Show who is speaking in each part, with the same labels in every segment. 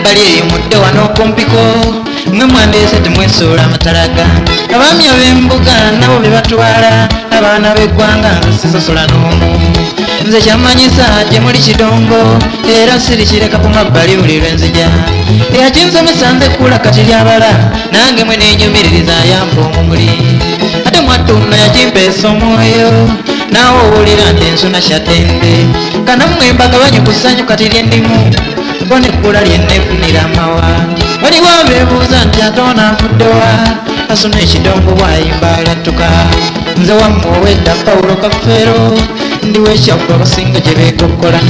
Speaker 1: kali mudde wano kumpiko mwe mwandese temwesuula amatalaga abaami ab'embuga nabo be batwala abaana b'eggwanga nze sisosola n'omu nze kyamanyisa gye muli kidongo era sirikireka ku mabbali buli lwenzija eyakinsomesa nze kula kati lyabala nange mwe neenyumiririza ayamba omumuli ate mwattunno yakimpeesa omwoyo naawe owulira nti ensuna kyatende kanammwe mbagabanye ku ssanyu kati lyendimu bo nekkula lyenneefunira amawa waliwo abeebuuza nti ate onanfuddewa asuna ekidongo bwayimba alattuka nze wammwe owedda Pawulo Kafeero ndiwo ekyaffe abasinga gye beegokkola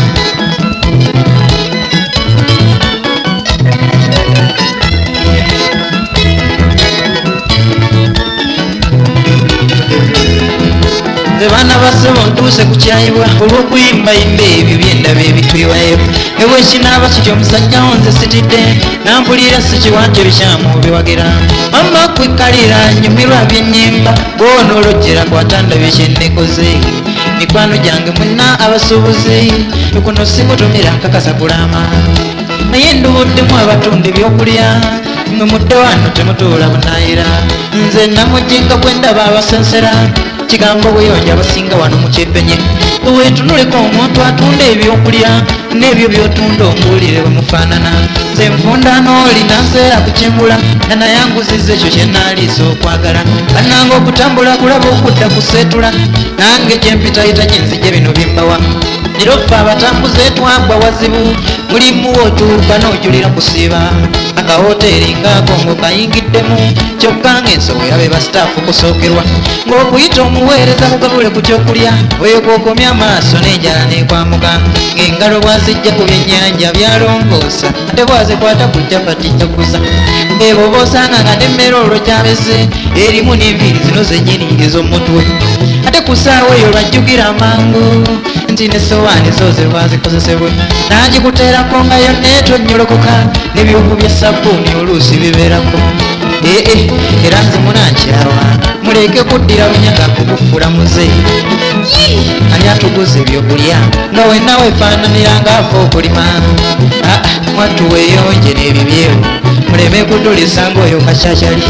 Speaker 1: nze baana basebo ntuuse ku kyayibwa olw'okuyimbayimba ebyo byendaba ebitwiwayo ewekinaaba kityo omusajjawo nze sitidde nampulira sikiwanje bikyamu biwagira mama kwekkalira nyumirwa byennyimba bw'onoolojjera kwatandabye kyennekoze mikwano gyange mwenna abasuubuzi kuno sikutumira nkakasa kulama naye ndubuddemu abatunda ebyokulya mwe mudde wano temutuula bunaayira nze namujjenga bwendaba abasensera kigambo buyonja abasinga wano mukyepenye wetunuleko omuntu atunda ebyokulya n'ebyo byotunda ombuulire bwemufaanana nze nfunda n'olina nseera kukimbula nanayanguziza ekyo kyenaaliisa okwagala kannanga okutambula kulaba okudda kuseetula nange gyempitayita gyenzije bino byembawa era ffe abatambuze twagwa wazibu mulimu otuuka n'ojulira kusiiba akahoteeri ngaako ng'okayingiddemu kyokka ng'ensowera be basitaafu kusookerwa ng'okuyita omuweereza kugabule ku kyokulya weekookomya amaaso n'enjala n'ekwamuka ng'engalo bwazijja ku byennyanja byalongoosa ate bwazikwata ku japati joguza ebo boosanga nga n'emmere olwo gyabeze erimu n'enviiri zino zennyini ez'omutwe ate ku ssaawa eyo lwajjukira amangu nti n'essowaani zo ze lwazikozesebwe n'agikuteerako nga yonna etonyolokoka n'ebyuku bya sabbuuni oluusi bibeerako era nze munankirawa muleke kuddira lunyaga kukufuula muze ani atuguza ebyokulya nga wenna weefaananira ng'ava okulima mwattu weeyonje n'ebibyewo muleme kudulisa ng'oyo kacacyali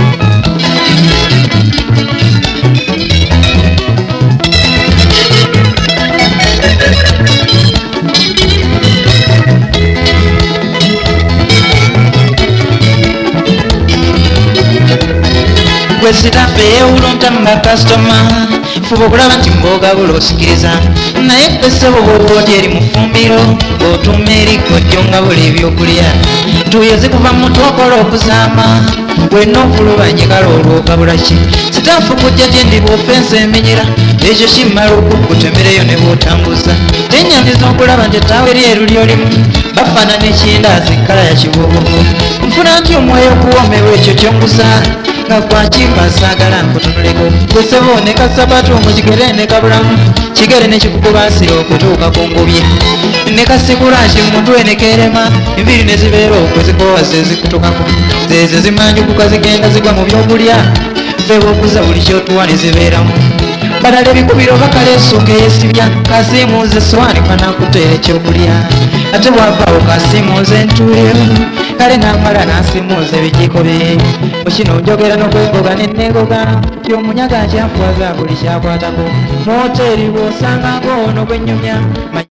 Speaker 1: gwe sitafe yeewuluntamma kasitoma fuba okulaba nti mboogabula osikiriza naye ggwesebo bw'obooti eri mu ffumbiro bw'otuuma erikojjo nga buli ebyokulya ntuuyo zikuva mu mutwe okola okuzaama wenna okulubanyigala olw'ogabula ki sitaafu kujja gye ndi bw'ofensa emenyera ekyo kimmala okukutemereyo ne bw'otambuza tenyandiza okulaba nti ettaawe lyeru lyolimu bafaanana ekindaazi kkala ya kibogogo nfuna nti omwoyo okuwoomerwa ekyo kyonguza nga kwakimba saagala nkutunuleko gwesebo ne kasabatu omukigere ne kabulamu kigere ne kikukubaasira okutuuka ku ngubye ne kasigulaki mumutwe ne keerema enviiri ne zibeera okwezikoowa zezikutukako zeeze zimanjukuka zigenda zigwa mu byokulya feebwokuza buli kyotuwa ne zibeeramu badala ebikubiro bakaleesuka eyesibya kasiimuuza essowaani kwanakuteera ekyokulya ate bwavaawo kasiimuuza entuulyo kale namala nasiimuuza ebijiiko bye mukino njogera n'okwegoga nenneegoga tyomunyaga kyanfuwaza buli kyakwatako mu hoteeri bw'osangako ono gwennyumya